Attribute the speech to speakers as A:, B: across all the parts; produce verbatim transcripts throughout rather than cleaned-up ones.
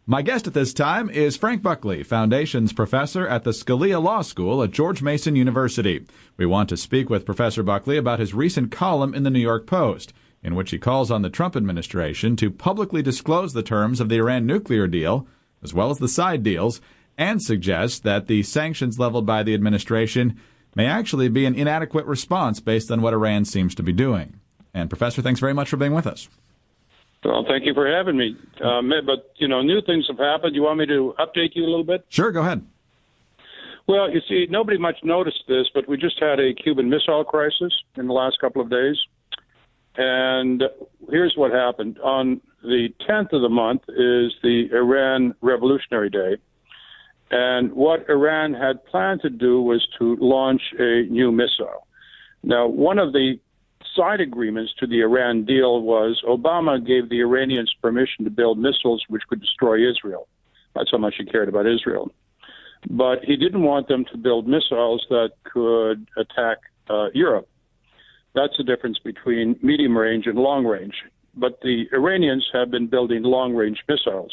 A: My guest at this time is Frank Buckley, Foundations Professor at the Scalia Law School at George Mason University. We want to speak with Professor Buckley about his recent column in the New York Post, in which he calls on the Trump administration to publicly disclose the terms of the Iran nuclear deal, as well as the side deals, and suggests that the sanctions leveled by the administration may actually be an inadequate response based on what Iran seems to be doing. And, Professor, thanks very much for being with us.
B: Well, thank you for having me. Um, but, you know, new things have happened. You want me to update you a little bit?
A: Sure, go ahead.
B: Well, you see, nobody much noticed this, but we just had a Cuban Missile Crisis in the last couple of days. And here's what happened. On the tenth of the month is the Iran Revolutionary Day. And what Iran had planned to do was to launch a new missile. Now, one of the side agreements to the Iran deal was Obama gave the Iranians permission to build missiles which could destroy Israel. That's how much he cared about Israel. But he didn't want them to build missiles that could attack uh, Europe. That's the difference between medium range and long range. But the Iranians have been building long range missiles.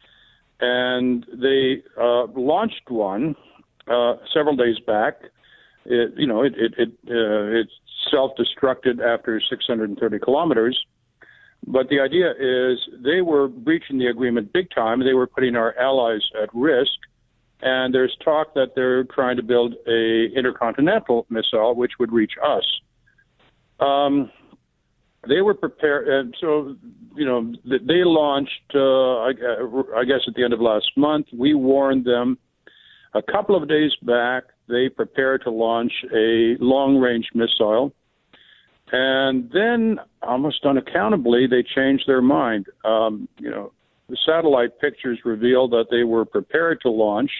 B: And they uh, launched one uh, several days back. It, you know, it, it, it, uh, it's self-destructed after six hundred thirty kilometers. But the idea is they were breaching the agreement big time. They were putting our allies at risk. And there's talk that they're trying to build a intercontinental missile which would reach us. Um, they were prepared. And so, you know, they launched, uh, I, I guess, at the end of last month. We warned them a couple of days back. They prepared to launch a long-range missile. And then, almost unaccountably, they changed their mind. Um, you know, the satellite pictures revealed that they were prepared to launch.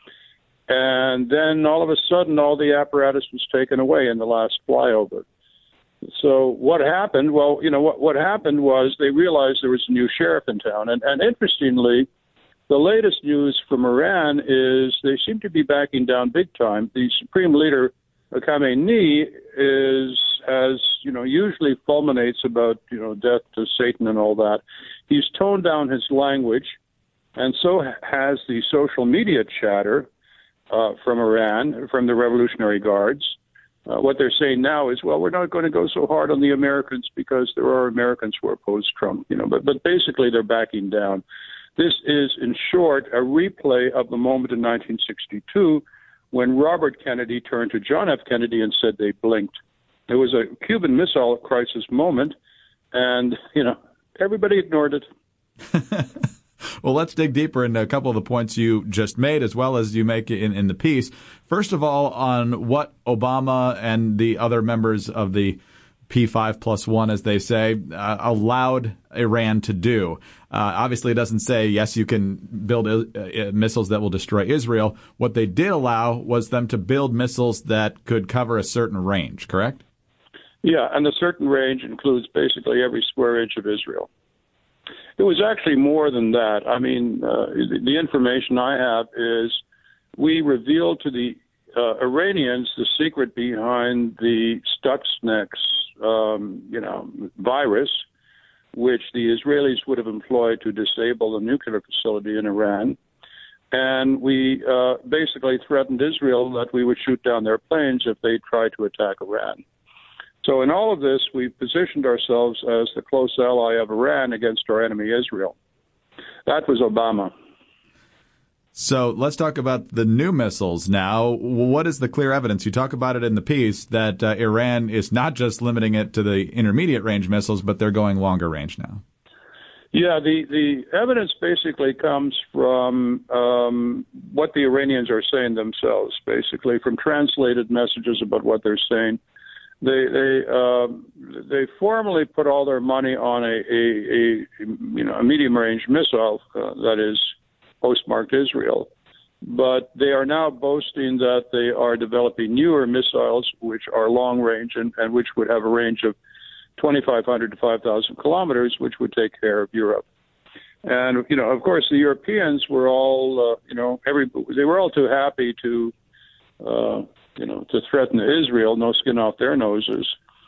B: And then, all of a sudden, all the apparatus was taken away in the last flyover. So what happened? Well, you know, what, what happened was they realized there was a new sheriff in town. And, and interestingly, the latest news from Iran is they seem to be backing down big time. The Supreme Leader, Khamenei, is, as you know, usually fulminates about, you know, death to Satan and all that. He's toned down his language, and so has the social media chatter uh, from Iran, from the Revolutionary Guards. Uh, what they're saying now is, well, we're not going to go so hard on the Americans because there are Americans who oppose Trump, you know. But but basically, they're backing down. This is, in short, a replay of the moment in nineteen sixty-two when Robert Kennedy turned to John F. Kennedy and said they blinked. It was a Cuban Missile Crisis moment, and, you know, everybody ignored it.
A: Well, let's dig deeper into a couple of the points you just made, as well as you make in, in the piece. First of all, on what Obama and the other members of the P five plus one, as they say, uh, allowed Iran to do. Uh, obviously, it doesn't say, yes, you can build uh, missiles that will destroy Israel. What they did allow was them to build missiles that could cover a certain range, correct?
B: Yeah, and the certain range includes basically every square inch of Israel. It was actually more than that. I mean, uh, the, the information I have is we revealed to the uh, Iranians the secret behind the Stuxnet, um, you know, virus, which the Israelis would have employed to disable the nuclear facility in Iran. And we uh, basically threatened Israel that we would shoot down their planes if they tried to attack Iran. So in all of this, we've positioned ourselves as the close ally of Iran against our enemy, Israel. That was Obama.
A: So let's talk about the new missiles now. What is the clear evidence? You talk about it in the piece that uh, Iran is not just limiting it to the intermediate range missiles, but they're going longer range now.
B: Yeah, the, the evidence basically comes from um, what the Iranians are saying themselves, basically, from translated messages about what they're saying. They they uh, they formally put all their money on a, a, a you know a medium range missile uh, that is postmarked Israel, but they are now boasting that they are developing newer missiles which are long range and, and which would have a range of twenty-five hundred to five thousand kilometers, which would take care of Europe. And you know, of course, the Europeans were all uh, you know every they were all too happy to. Uh, you know, to threaten Israel, no skin off their noses.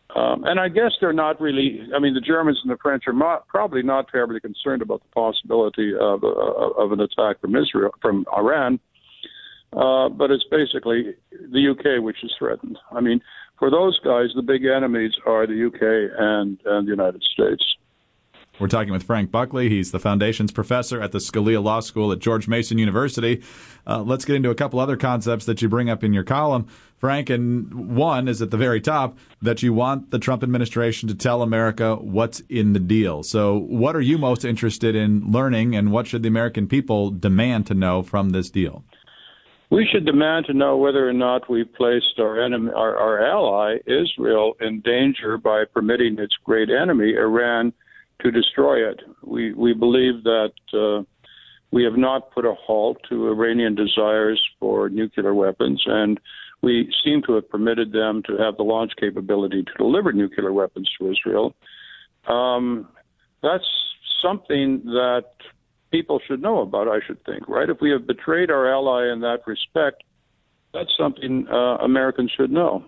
B: Um, and I guess they're not really, I mean, the Germans and the French are not, probably not terribly concerned about the possibility of, uh, of an attack from Israel, from Iran. Uh, but it's basically the U K which is threatened. I mean, for those guys, the big enemies are the U K and, and the United States.
A: We're talking with Frank Buckley. He's the Foundations Professor at the Scalia Law School at George Mason University. Uh, let's get into a couple other concepts that you bring up in your column, Frank. And one is at the very top, that you want the Trump administration to tell America what's in the deal. So what are you most interested in learning, and what should the American people demand to know from this deal?
B: We should demand to know whether or not we've placed our enemy, our, our ally, Israel, in danger by permitting its great enemy, Iran, to destroy it. We we believe that uh, we have not put a halt to Iranian desires for nuclear weapons, and we seem to have permitted them to have the launch capability to deliver nuclear weapons to Israel. Um, that's something that people should know about, I should think, right? If we have betrayed our ally in that respect, that's something uh, Americans should know.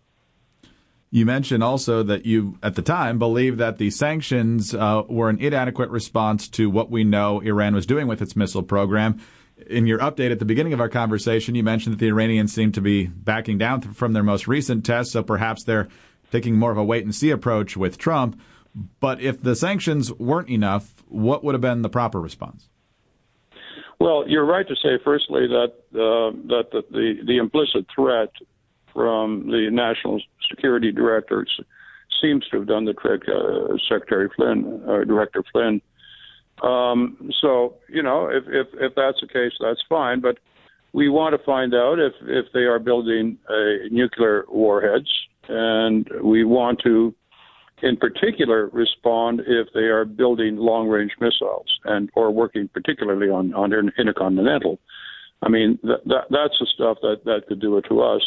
A: You mentioned also that you, at the time, believed that the sanctions uh, were an inadequate response to what we know Iran was doing with its missile program. In your update at the beginning of our conversation, you mentioned that the Iranians seem to be backing down from their most recent tests, so perhaps they're taking more of a wait-and-see approach with Trump. But if the sanctions weren't enough, what would have been the proper response?
B: Well, you're right to say, firstly, that uh, that the, the, the implicit threat from the National Security Director seems to have done the trick, uh, Secretary Flynn, uh, Director Flynn. Um, so, you know, if, if, if that's the case, that's fine. But we want to find out if, if they are building uh, nuclear warheads, and we want to, in particular, respond if they are building long-range missiles and or working particularly on, on intercontinental. I mean, that, that, that's the stuff that, that could do it to us.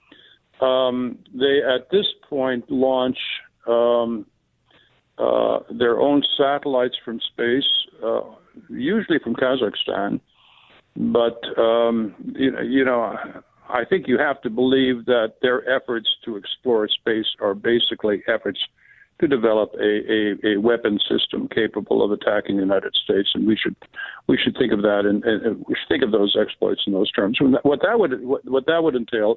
B: Um, they, at this point, launch um, uh, their own satellites from space, uh, usually from Kazakhstan. But, um, you know, you know, I think you have to believe that their efforts to explore space are basically efforts to develop a, a, a weapon system capable of attacking the United States, and we should we should think of that and, and we should think of those exploits in those terms. What that would what, what that would entail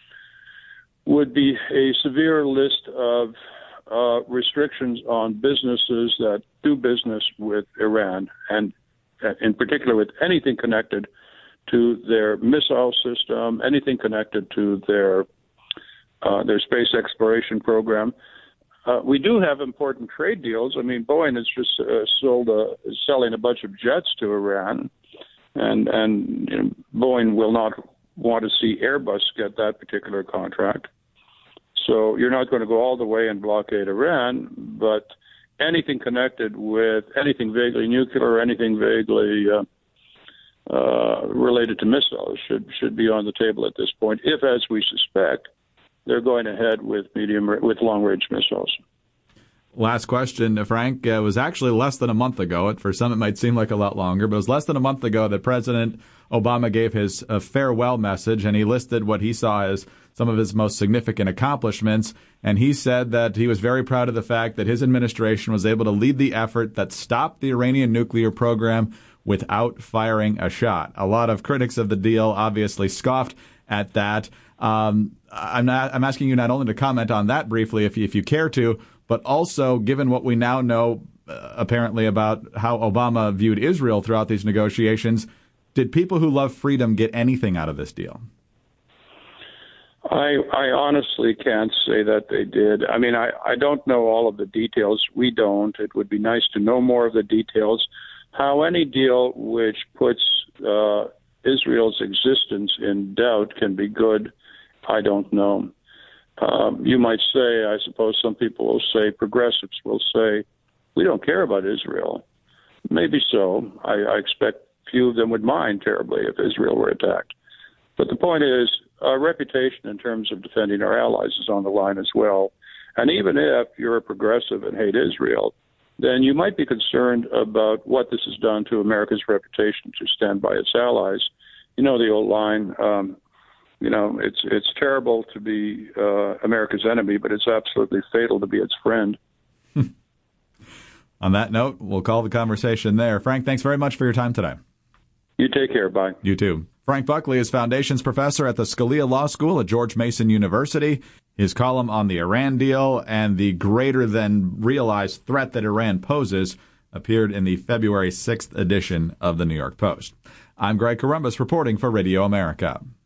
B: would be a severe list of uh, restrictions on businesses that do business with Iran, and in particular with anything connected to their missile system, anything connected to their uh, their space exploration program. Uh, we do have important trade deals. I mean, Boeing has just uh, sold a, selling a bunch of jets to Iran, and and you know, Boeing will not want to see Airbus get that particular contract. So you're not going to go all the way and blockade Iran, but anything connected with anything vaguely nuclear or anything vaguely uh, uh, related to missiles should should be on the table at this point, if, as we suspect, they're going ahead with medium with long-range missiles.
A: Last question, Frank. It was actually less than a month ago. For some, it might seem like a lot longer, but it was less than a month ago that President Obama gave his uh, farewell message, and he listed what he saw as some of his most significant accomplishments. And he said that he was very proud of the fact that his administration was able to lead the effort that stopped the Iranian nuclear program without firing a shot. A lot of critics of the deal obviously scoffed at that. Um, I'm not, I'm asking you not only to comment on that briefly, if you, if you care to, but also, given what we now know, uh, apparently, about how Obama viewed Israel throughout these negotiations, did people who love freedom get anything out of this deal?
B: I, I honestly can't say that they did. I mean, I, I don't know all of the details. We don't. It would be nice to know more of the details. How any deal which puts uh, Israel's existence in doubt can be good, I don't know. Um, you might say, I suppose some people will say, progressives will say, we don't care about Israel. Maybe so. I, I expect few of them would mind terribly if Israel were attacked. But the point is, our reputation in terms of defending our allies is on the line as well. And even if you're a progressive and hate Israel, then you might be concerned about what this has done to America's reputation to stand by its allies. You know the old line, um, you know, it's it's terrible to be uh, America's enemy, but it's absolutely fatal to be its friend.
A: On that note, we'll call the conversation there. Frank, thanks very much for your time today.
B: You take care. Bye.
A: You too. Frank Buckley is Foundations Professor at the Scalia Law School at George Mason University. His column on the Iran deal and the greater-than-realized threat that Iran poses appeared in the February sixth edition of the New York Post. I'm Greg Corombos reporting for Radio America.